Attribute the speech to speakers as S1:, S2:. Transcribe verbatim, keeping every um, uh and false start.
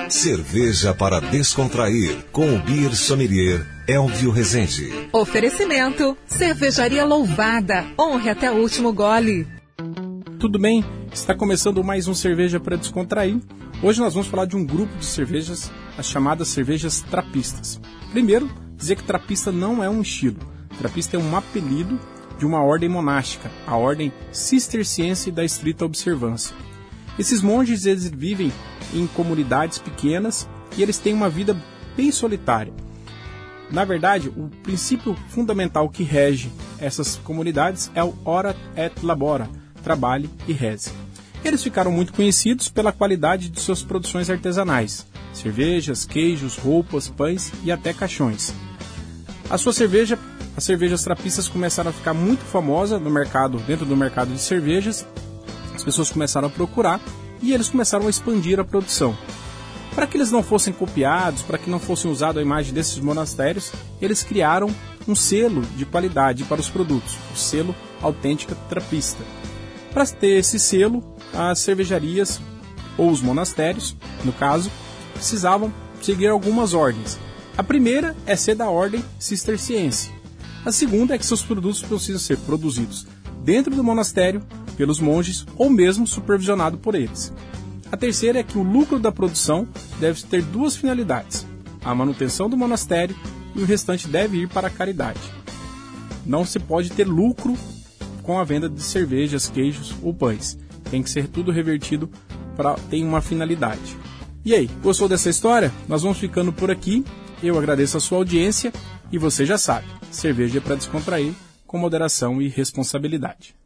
S1: Cerveja para descontrair, com o Beer Sommelier Elvio Rezende.
S2: Oferecimento, Cervejaria Louvada, honre até o último gole.
S3: Tudo bem? Está começando mais um Cerveja para Descontrair. Hoje nós vamos falar de um grupo de cervejas, as chamadas cervejas trapistas. Primeiro, dizer que trapista não é um estilo. Trapista é um apelido de uma ordem monástica, a ordem cisterciense da estrita observância. Esses monges eles vivem em comunidades pequenas e eles têm uma vida bem solitária. Na verdade, o princípio fundamental que rege essas comunidades é o ora et labora, trabalhe e reze. Eles ficaram muito conhecidos pela qualidade de suas produções artesanais, cervejas, queijos, roupas, pães e até caixões. A sua cerveja, as cervejas trapistas começaram a ficar muito famosas no mercado, dentro do mercado de cervejas. As pessoas começaram a procurar e eles começaram a expandir a produção. Para que eles não fossem copiados, para que não fossem usados a imagem desses monastérios, eles criaram um selo de qualidade para os produtos, o selo Autêntica Trapista. Para ter esse selo, as cervejarias, ou os monastérios, no caso, precisavam seguir algumas ordens. A primeira é ser da ordem cisterciense. A segunda é que seus produtos precisam ser produzidos dentro do monastério, pelos monges ou mesmo supervisionado por eles. A terceira é que o lucro da produção deve ter duas finalidades: a manutenção do monastério e o restante deve ir para a caridade. Não se pode ter lucro com a venda de cervejas, queijos ou pães. Tem que ser tudo revertido para ter uma finalidade. E aí, gostou dessa história? Nós vamos ficando por aqui. Eu agradeço a sua audiência e você já sabe, cerveja é para descontrair com moderação e responsabilidade.